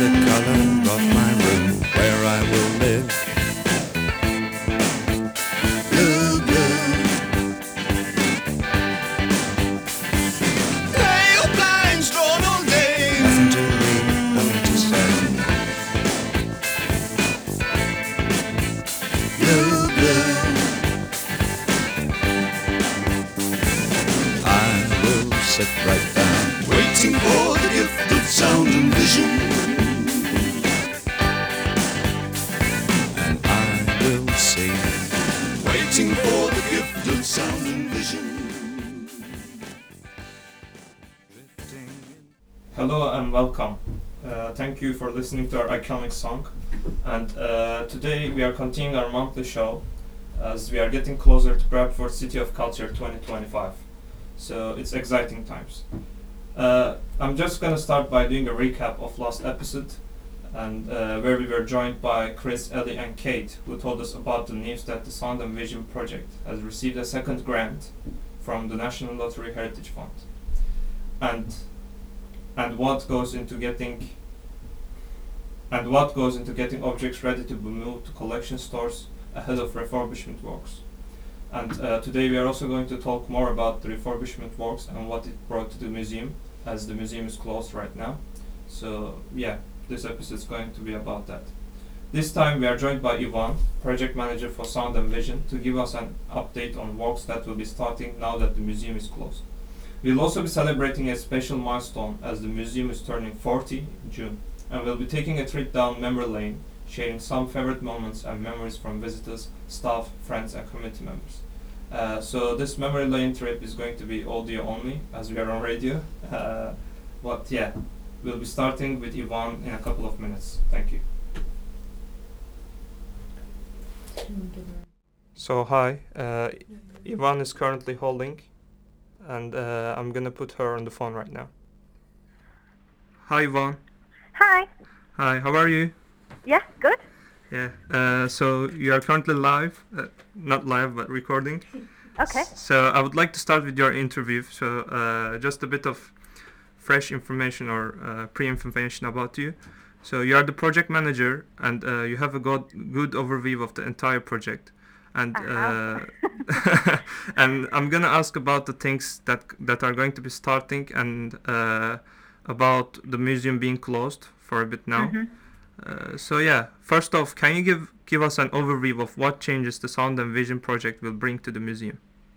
the color of my room where I will live. Blue, blue. Pale blinds drawn all day. Nothing to read, nothing to say. Blue, blue. I will sit right down, waiting for the gift of sound and vision. And I will see, waiting for the gift of sound and vision. Hello and welcome. Thank you for listening to our iconic song. And today we are continuing our monthly show as we are getting closer to Bradford City of Culture 2025. So it's exciting times. I'm just gonna start by doing a recap of last episode and where we were joined by Chris, Ellie and Kate, who told us about the news that the Sound and Vision project has received a second grant from the National Lottery Heritage Fund. And what goes into getting objects ready to be moved to collection stores ahead of refurbishment works. And today we are also going to talk more about the refurbishment works and what it brought to the museum, as the museum is closed right now. So yeah, this episode is going to be about that. This time we are joined by Ivan, project manager for Sound and Vision, to give us an update on works that will be starting now that the museum is closed. We'll also be celebrating a special milestone as the museum is turning 40 in June, and we'll be taking a trip down memory lane, sharing some favorite moments and memories from visitors, staff, friends and community members. So this memory lane trip is going to be audio only, as we are on radio. But yeah, we'll be starting with Ivan in a couple of minutes. Thank you. So hi, Ivan is currently holding, and I'm gonna put her on the phone right now. Hi Ivan. Hi. Hi, how are you? Yeah, good. Yeah, so you are currently live, not live, but recording. Okay. So I would like to start with your interview. So just a bit of fresh information or pre-information about you. So you are the project manager, and you have a good overview of the entire project. And and I'm gonna ask about the things that are going to be starting and about the museum being closed for a bit now. Mm-hmm. So yeah, first off, can you give us an overview of what changes the Sound and Vision project will bring to the museum?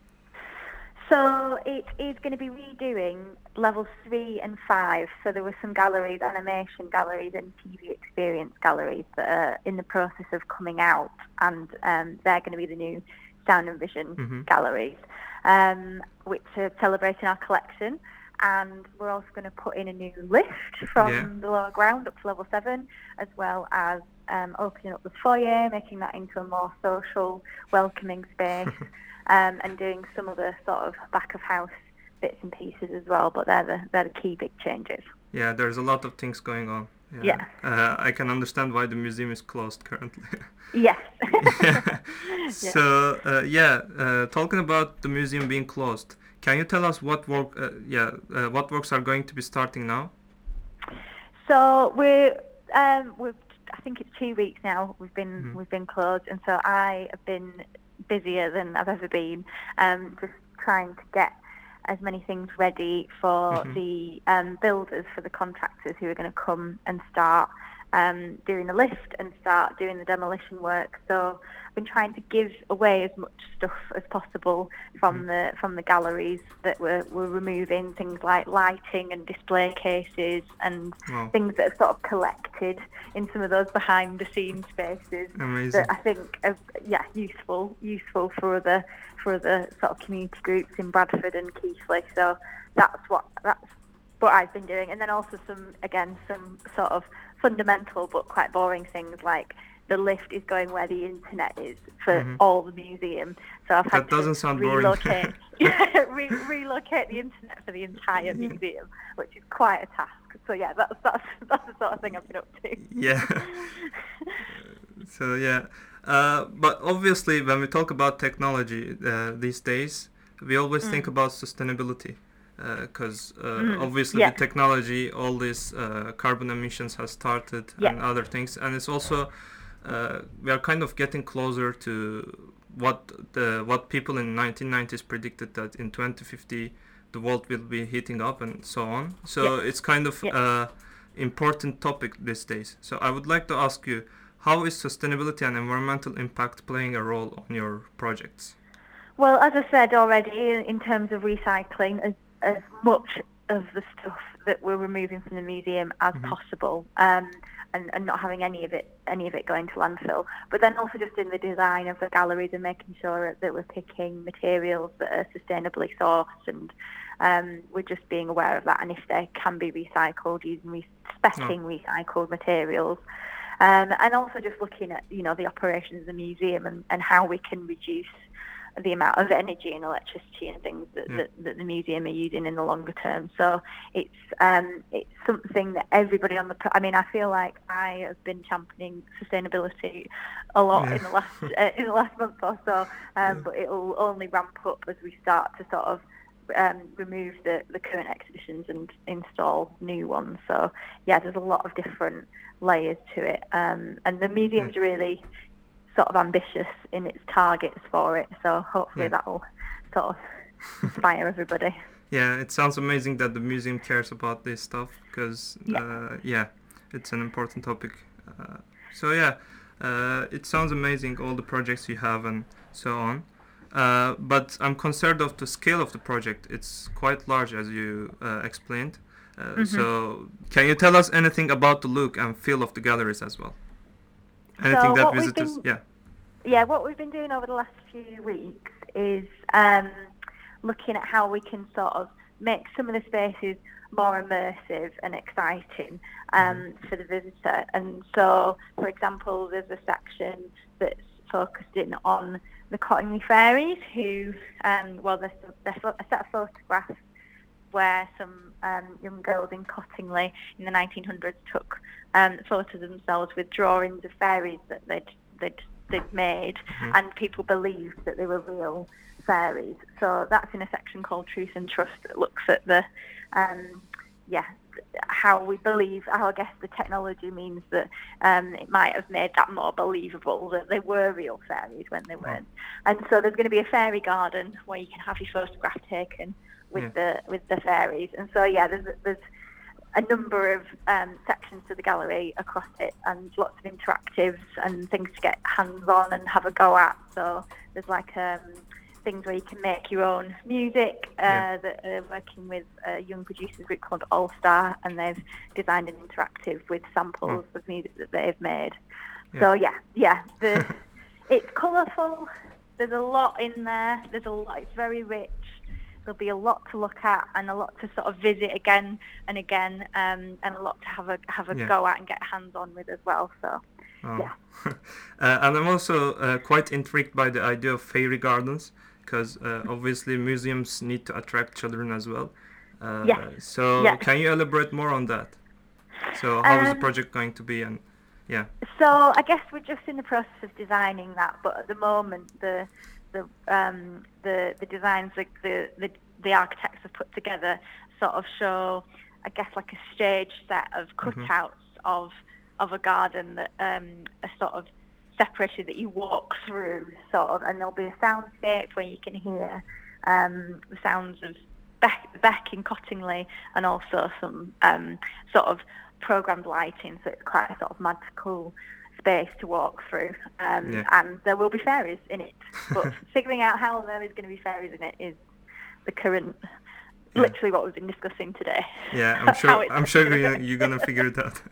So it is going to be redoing levels 3 and 5. So there were some galleries, animation galleries and TV experience galleries that are in the process of coming out, and they're going to be the new Sound and Vision galleries, which are celebrating our collection. And we're also going to put in a new lift from the lower ground up to level 7, as well as opening up the foyer, making that into a more social, welcoming space, and doing some of the sort of back of house bits and pieces as well. But they're the key big changes. Yeah, there's a lot of things going on. Yeah. I can understand why the museum is closed currently. Yes. So talking about the museum being closed, can you tell us what works are going to be starting now? So we've I think it's 2 weeks now we've been closed, and so I have been busier than I've ever been, just trying to get as many things ready for the builders, for the contractors who are going to come and start doing the lift and start doing the demolition work. So I've been trying to give away as much stuff as possible from the galleries that we're removing, things like lighting and display cases and things that are sort of collected in some of those behind the scenes spaces. Amazing. That I think are useful for other sort of community groups in Bradford and Keighley. So that's what I've been doing, and then also some sort of fundamental but quite boring things like the lift is going where the internet is for all the museum. So I've had to relocate relocate the internet for the entire museum, which is quite a task. So yeah, that's the sort of thing I've been up to. Yeah. So yeah, but obviously when we talk about technology these days, we always think about sustainability. because obviously Yeah. with technology, all this carbon emissions has started Yeah. and other things, and it's also we are kind of getting closer to what people in 1990s predicted, that in 2050 the world will be heating up and so on. So it's kind of important topic these days. So I would like to ask you, how is sustainability and environmental impact playing a role on your projects? Well, as I said already, in terms of recycling, as much of the stuff that we're removing from the museum as possible, and not having any of it going to landfill. But then also just in the design of the galleries and making sure that we're picking materials that are sustainably sourced, and we're just being aware of that. And if they can be recycled, using specing recycled materials. And also just looking at, the operations of the museum and how we can reduce the amount of energy and electricity and things that the museum are using in the longer term. So it's something that everybody I feel like I have been championing sustainability a lot in the last month or so, but it'll only ramp up as we start to sort of remove the current exhibitions and install new ones. So there's a lot of different layers to it, and the museum's really sort of ambitious in its targets for it, so hopefully that'll sort of inspire everybody. Yeah, it sounds amazing that the museum cares about this stuff, because it's an important topic. It sounds amazing, all the projects you have and so on. But I'm concerned of the scale of the project. It's quite large, as you explained. So can you tell us anything about the look and feel of the galleries as well? Anything that visitors... What we've been doing over the last few weeks is looking at how we can sort of make some of the spaces more immersive and exciting for the visitor. And so, for example, there's a section that's focusing on the Cottingley Fairies, who, there's a set of photographs where some young girls in Cottingley in the 1900s took photos of themselves with drawings of fairies that they'd made, and people believed that they were real fairies. So that's in a section called Truth and Trust that looks at the how we believe, how I guess the technology means that it might have made that more believable that they were real fairies when they weren't. And so there's going to be a fairy garden where you can have your photograph taken with the fairies. And so there's a number of sections to the gallery across it, and lots of interactives and things to get hands on and have a go at. So there's like things where you can make your own music that are working with a young producers group called All Star, and they've designed an interactive with samples of music that they've made. So it's colourful. There's a lot in there. It's very rich. There'll be a lot to look at and a lot to sort of visit again and again, and a lot to have a go at and get hands on with as well. So and I'm also quite intrigued by the idea of fairy gardens, because obviously museums need to attract children as well. Can you elaborate more on that? So how is the project going to be? And so I guess we're just in the process of designing that, but at the moment the designs the architects have put together sort of show, I guess, like a stage set of cutouts of a garden that are sort of separated, that you walk through, sort of, and there'll be a soundscape where you can hear the sounds of Beck in Cottingley, and also some sort of programmed lighting, so it's quite a sort of magical space to walk through, and there will be fairies in it, but figuring out how there is going to be fairies in it is the current, literally what we've been discussing today. I'm sure you're gonna figure it out.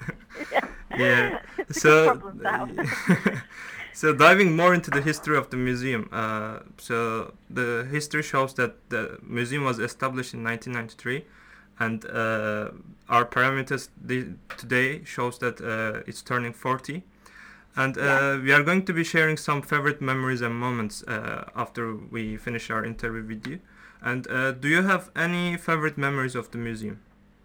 So diving more into the history of the museum, so the history shows that the museum was established in 1993, and our parameters today shows that it's turning 40. And we are going to be sharing some favorite memories and moments after we finish our interview with you. And do you have any favorite memories of the museum?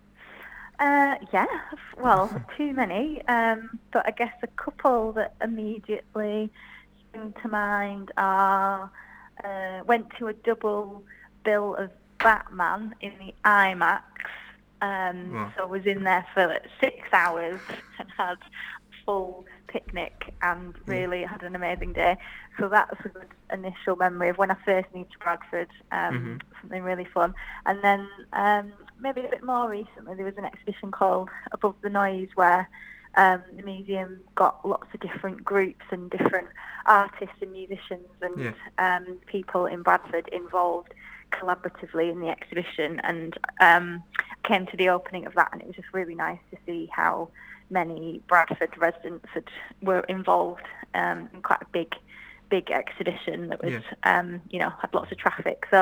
Too many. But I guess a couple that immediately spring to mind are went to a double bill of Batman in the IMAX. Wow. So I was in there for 6 hours and had full picnic and really had an amazing day. So that's a good initial memory of when I first moved to Bradford, something really fun. And then maybe a bit more recently, there was an exhibition called Above the Noise where the museum got lots of different groups and different artists and musicians and people in Bradford involved collaboratively in the exhibition, and came to the opening of that, and it was just really nice to see how many Bradford residents were involved in quite a big exhibition that was had lots of traffic. So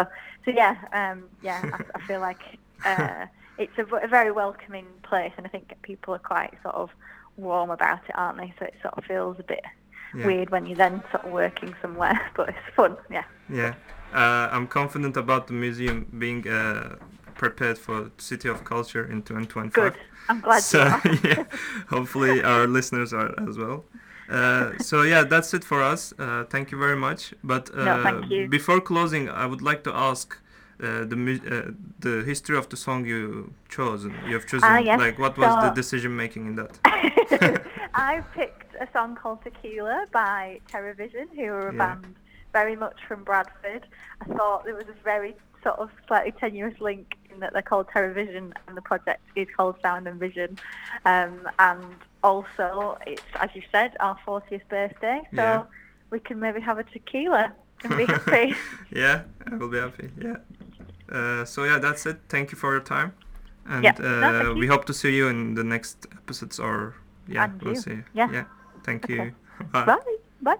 I feel like it's a very welcoming place, and I think people are quite sort of warm about it, aren't they? So it sort of feels a bit weird when you're then sort of working somewhere, but it's fun. I'm confident about the museum being prepared for City of Culture in 2025. Good. I'm glad you are. Hopefully our listeners are as well. That's it for us. Thank you very much. But thank you. Before closing, I would like to ask the history of the song you chose. You've chosen. Yes. Like, what was the decision making in that? I picked a song called Tequila by TerraVision, who are a band very much from Bradford. I thought there was a very sort of slightly tenuous link in that they're called TerraVision and the project is called Sound and Vision. And also, it's, as you said, our 40th birthday, so we can maybe have a tequila and be happy. Yeah, I will be happy, that's it. Thank you for your time. And we hope to see you in the next episodes, or we'll see. Yeah. Thank you. Bye. Bye.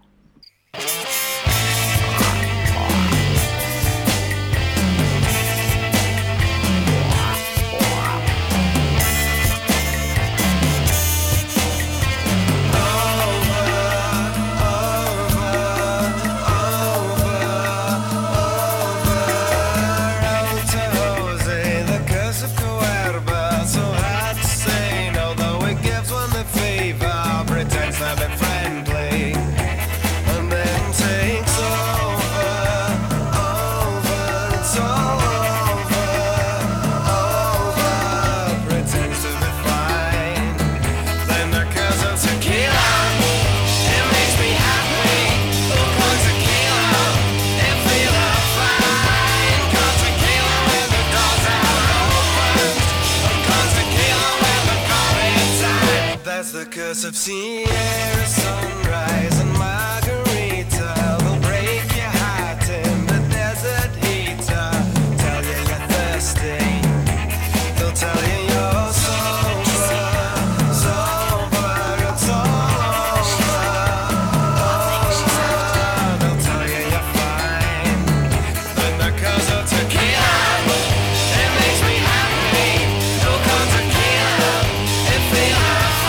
Of Sierra sunrise and margarita, they'll break your heart in the desert heater. Tell you you're thirsty, they'll tell you you're sober, it's all over. They'll tell you you're fine, and because of tequila, it makes me happy. Don't call tequila, it feels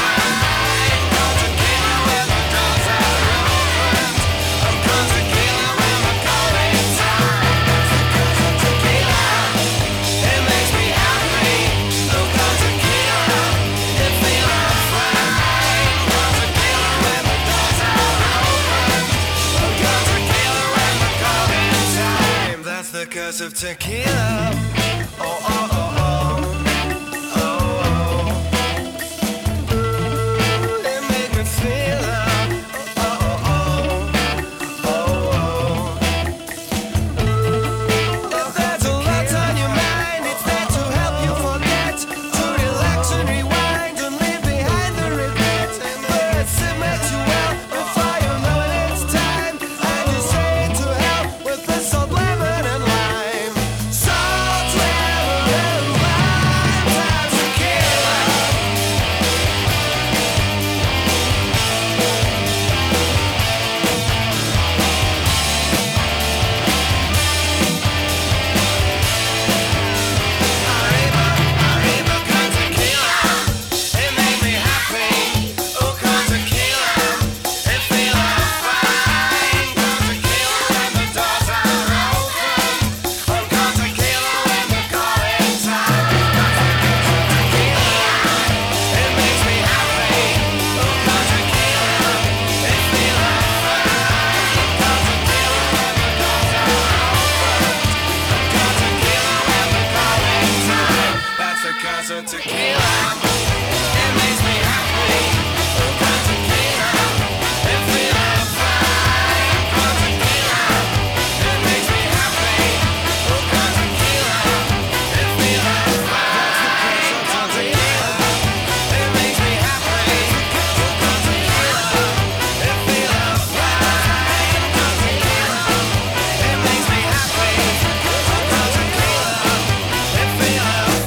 because of tequila. Oh, oh, oh, oh. Oh, oh. Ooh, it made me feel oh, oh, oh. Oh, oh. If there's a lot on your mind, it's there to help you forget, to relax and rewind and leave behind the regret. But it makes you well before you know it's time, and you say to hell with this old lemon and lime. So kinds of tequila. It makes me happy. All kinds of tequila. It feels fine. All kinds of tequila. It makes me happy. All kinds of tequila. It feels fine. All kinds of tequila. It makes me happy. All kinds of tequila. It feels fine. All kinds of tequila. It makes me happy. All kinds of tequila. It feels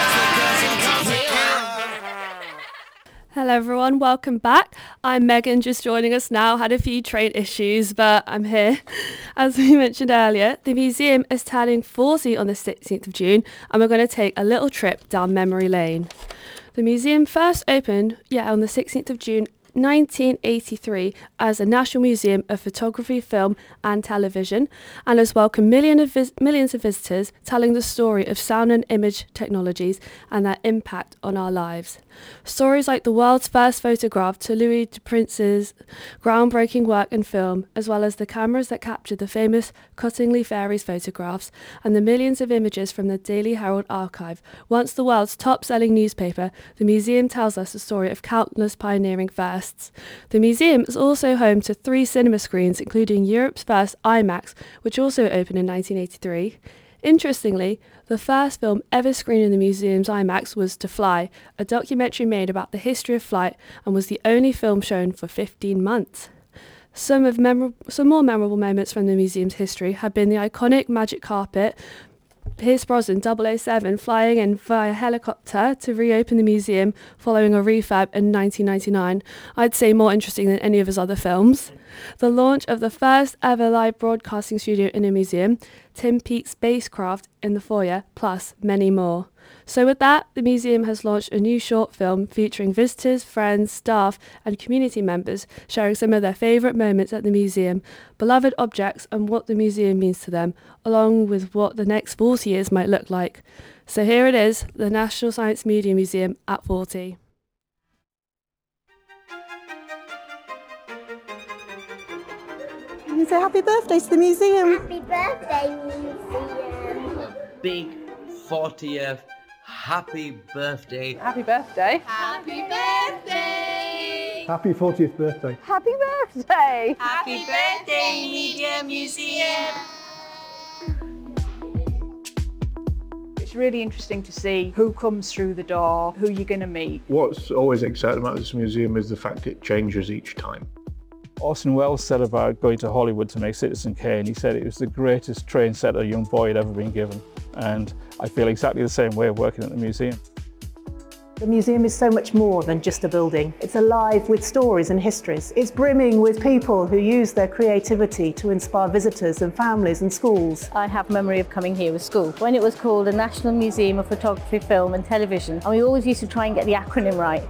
Hello everyone, welcome back. I'm Megan, just joining us now. Had a few train issues, but I'm here. As we mentioned earlier, the museum is turning 40 on the 16th of June, and we're going to take a little trip down memory lane. The museum first opened, on the 16th of June 1983 as a National Museum of Photography, Film and Television, and has welcomed millions of visitors, telling the story of sound and image technologies and their impact on our lives. Stories like the world's first photograph to Louis de Prince's groundbreaking work in film, as well as the cameras that captured the famous Cottingley Fairies photographs and the millions of images from the Daily Herald archive. Once the world's top-selling newspaper, the museum tells us the story of countless pioneering firsts. The museum is also home to 3 cinema screens, including Europe's first IMAX, which also opened in 1983. Interestingly, the first film ever screened in the museum's IMAX was To Fly, a documentary made about the history of flight, and was the only film shown for 15 months. Some more memorable moments from the museum's history have been the iconic magic carpet, Pierce Brosnan 007 flying in via helicopter to reopen the museum following a refurb in 1999. I'd say more interesting than any of his other films. The launch of the first ever live broadcasting studio in a museum, Tim Peake's spacecraft in the foyer, plus many more. So with that, the museum has launched a new short film featuring visitors, friends, staff and community members sharing some of their favourite moments at the museum, beloved objects and what the museum means to them, along with what the next 40 years might look like. So here it is, the National Science Media Museum at 40. You say happy birthday to the museum. Happy birthday, museum. Big 40th. Happy birthday. Happy birthday. Happy birthday. Happy 40th birthday. Happy birthday. Happy birthday, Media Museum. It's really interesting to see who comes through the door, who you're going to meet. What's always exciting about this museum is the fact it changes each time. Orson Welles said about going to Hollywood to make Citizen Kane, he said it was the greatest train set a young boy had ever been given. And I feel exactly the same way working at the museum. The museum is so much more than just a building. It's alive with stories and histories. It's brimming with people who use their creativity to inspire visitors and families and schools. I have memory of coming here with school when it was called the National Museum of Photography, Film and Television. And we always used to try and get the acronym right.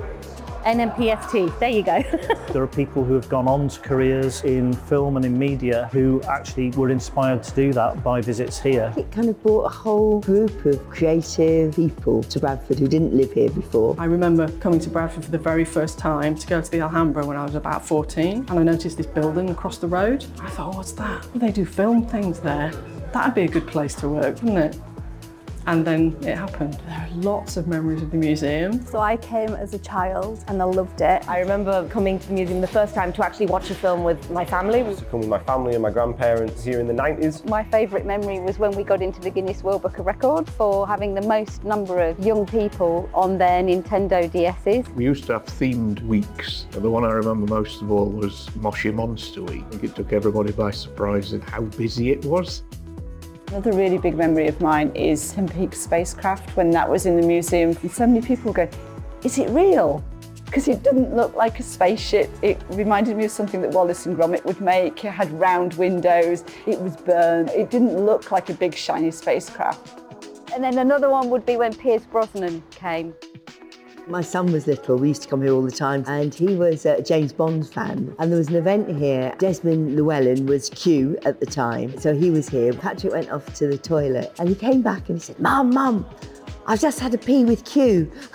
NMPFT, there you go. There are people who have gone on to careers in film and in media who actually were inspired to do that by visits here. It kind of brought a whole group of creative people to Bradford who didn't live here before. I remember coming to Bradford for the very first time to go to the Alhambra when I was about 14, and I noticed this building across the road. I thought, oh, what's that? They do film things there. That'd be a good place to work, wouldn't it? And then it happened. There are lots of memories of the museum. So I came as a child and I loved it. I remember coming to the museum the first time to actually watch a film with my family. I used to come with my family and my grandparents here in the 90s. My favourite memory was when we got into the Guinness World Book of Records for having the most number of young people on their Nintendo DS's. We used to have themed weeks. The one I remember most of all was Moshi Monster Week. I think it took everybody by surprise at how busy it was. Another really big memory of mine is Tim Peake's spacecraft when that was in the museum. And so many people go, is it real? Because it didn't look like a spaceship. It reminded me of something that Wallace and Gromit would make. It had round windows, it was burned. It didn't look like a big shiny spacecraft. And then another one would be when Pierce Brosnan came. My son was little, we used to come here all the time, and he was a James Bond fan. And there was an event here. Desmond Llewellyn was Q at the time, so he was here. Patrick went off to the toilet and he came back and he said, Mum, I've just had a pee with Q.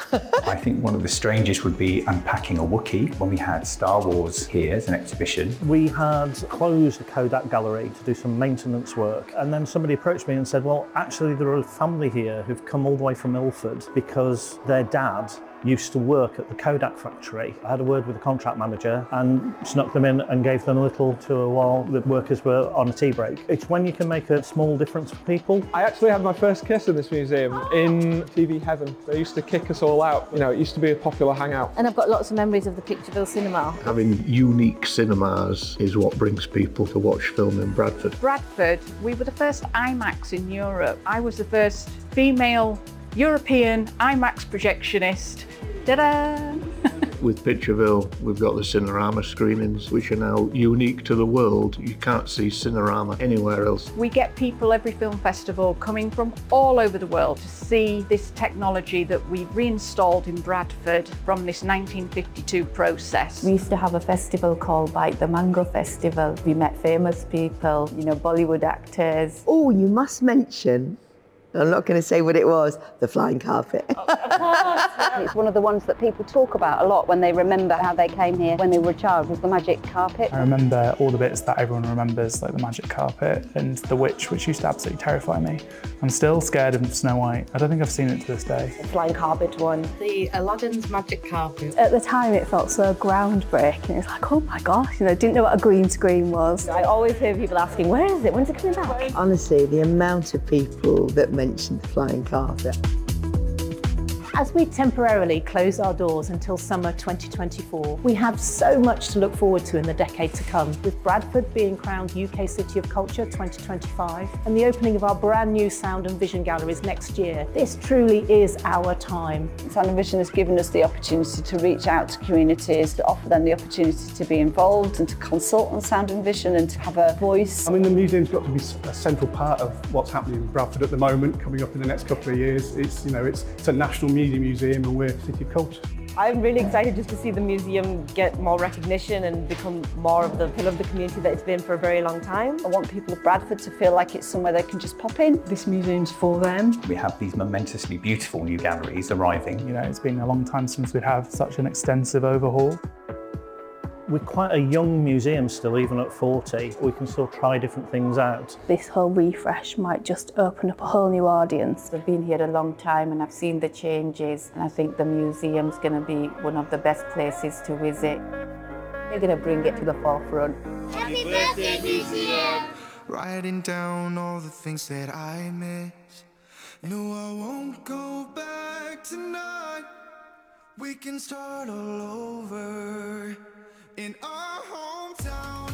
I think one of the strangest would be unpacking a Wookiee. When we had Star Wars here as an exhibition, we had closed the Kodak gallery to do some maintenance work, and then somebody approached me and said, well, actually there are a family here who've come all the way from Ilford because their dad used to work at the Kodak factory. I had a word with the contract manager and snuck them in and gave them a little tour while the workers were on a tea break. It's when you can make a small difference for people. I actually had my first kiss in this museum in TV heaven. They used to kick us all out. You know, it used to be a popular hangout. And I've got lots of memories of the Pictureville cinema. Having unique cinemas is what brings people to watch film in Bradford. Bradford, we were the first IMAX in Europe. I was the first female European IMAX projectionist. Ta-da! With Pictureville, we've got the Cinerama screenings, which are now unique to the world. You can't see Cinerama anywhere else. We get people every film festival coming from all over the world to see this technology that we reinstalled in Bradford from this 1952 process. We used to have a festival called Bite the Mango Festival. We met famous people, you know, Bollywood actors. Oh, you must mention, I'm not going to say what it was, the flying carpet. It's one of the ones that people talk about a lot when they remember how they came here when they were a child, was the magic carpet. I remember all the bits that everyone remembers, like the magic carpet and the witch, which used to absolutely terrify me. I'm still scared of Snow White. I don't think I've seen it to this day. The flying carpet one. The Aladdin's magic carpet. At the time it felt so groundbreaking. It was like, oh my gosh, you know, didn't know what a green screen was. I always hear people asking, where is it? When's it coming back? Honestly, the amount of people that mentioned the flying carpet. As we temporarily close our doors until summer 2024, we have so much to look forward to in the decade to come, with Bradford being crowned UK City of Culture 2025 and the opening of our brand new Sound and Vision galleries next year. This truly is our time. Sound and Vision has given us the opportunity to reach out to communities, to offer them the opportunity to be involved and to consult on Sound and Vision and to have a voice. I mean, the museum's got to be a central part of what's happening in Bradford at the moment, coming up in the next couple of years. It's, you know, it's a national media museum and we're City of Culture. I'm really excited just to see the museum get more recognition and become more of the pillar of the community that it's been for a very long time. I want people of Bradford to feel like it's somewhere they can just pop in. This museum's for them. we have these momentously beautiful new galleries arriving. You know, it's been a long time since we'd have such an extensive overhaul. We're quite a young museum still, even at 40. We can still try different things out. This whole refresh might just open up a whole new audience. I've been here a long time and I've seen the changes, and I think the museum's going to be one of the best places to visit. They're going to bring it to the forefront. Happy birthday, museum! Writing down all the things that I miss. No, I won't go back tonight. We can start all over in our hometown.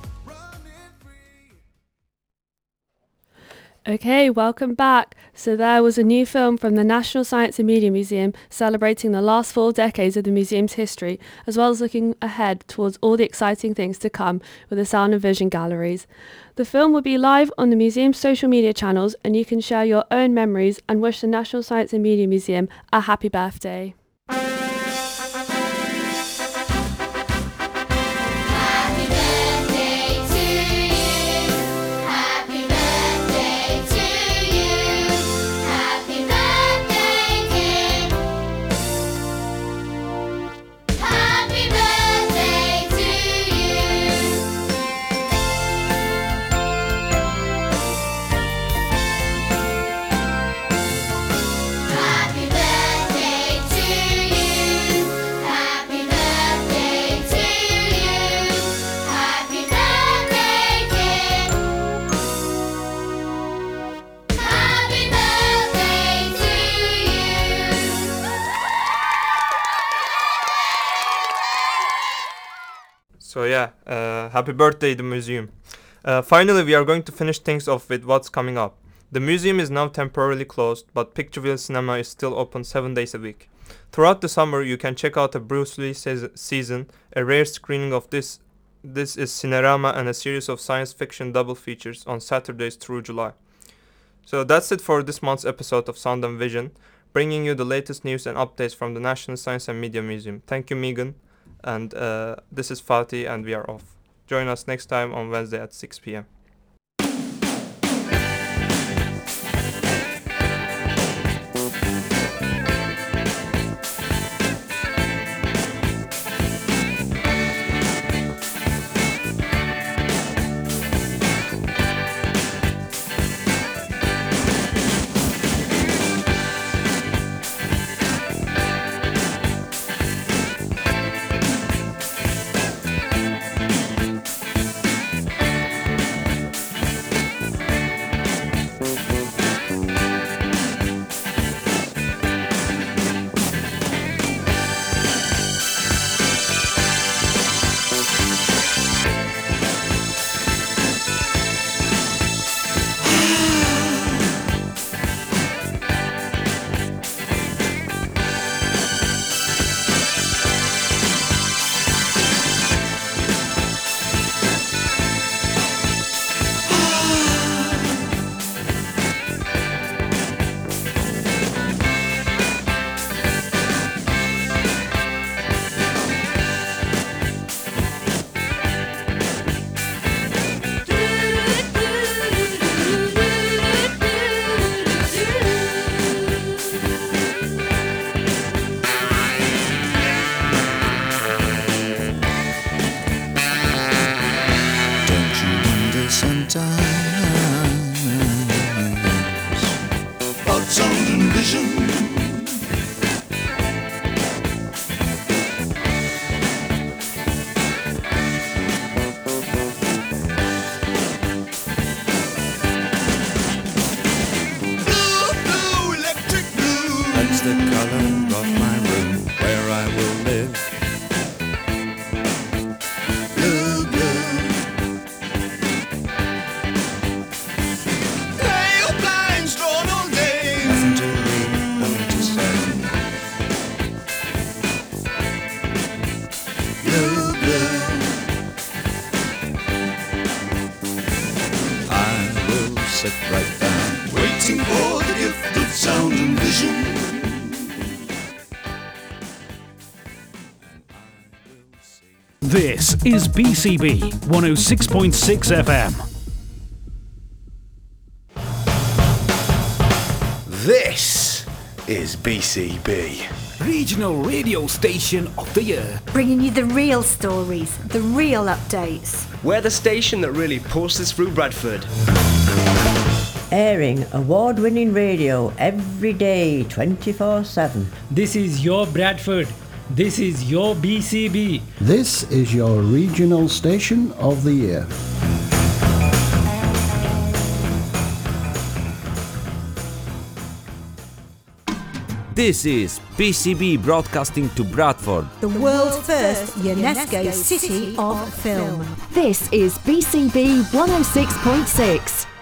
Okay, welcome back. So there was a new film from the National Science and Media Museum celebrating the last 4 decades of the museum's history, as well as looking ahead towards all the exciting things to come with the Sound and Vision galleries. The film will be live on the museum's social media channels, and you can share your own memories and wish the National Science and Media Museum a happy birthday. So yeah, happy birthday, the museum. Finally, we are going to finish things off with what's coming up. The museum is now temporarily closed, but Pictureville Cinema is still open 7 days a week. Throughout the summer, you can check out a Bruce Lee season, a rare screening of This is Cinerama, and a series of science fiction double features on Saturdays through July. So that's it for this month's episode of Sound and Vision, bringing you the latest news and updates from the National Science and Media Museum. Thank you, Megan. And this is Fatih, and we are off. Join us next time on Wednesday at 6 p.m. That's the color of my room where I will live. Blue, blue. Pale blinds drawn all day. Nothing to read, nothing to say. Blue, blue. I will sit right down, waiting for the gift of sound and vision. This is BCB 106.6 FM. This is BCB, Regional Radio Station of the Year. Bringing you the real stories, the real updates. We're the station that really pulses through Bradford. Airing award-winning radio every day, 24/7. This is your Bradford. This is your BCB. This is your regional station of the year. This is BCB broadcasting to Bradford. The world's first UNESCO City of Film. This is BCB 106.6.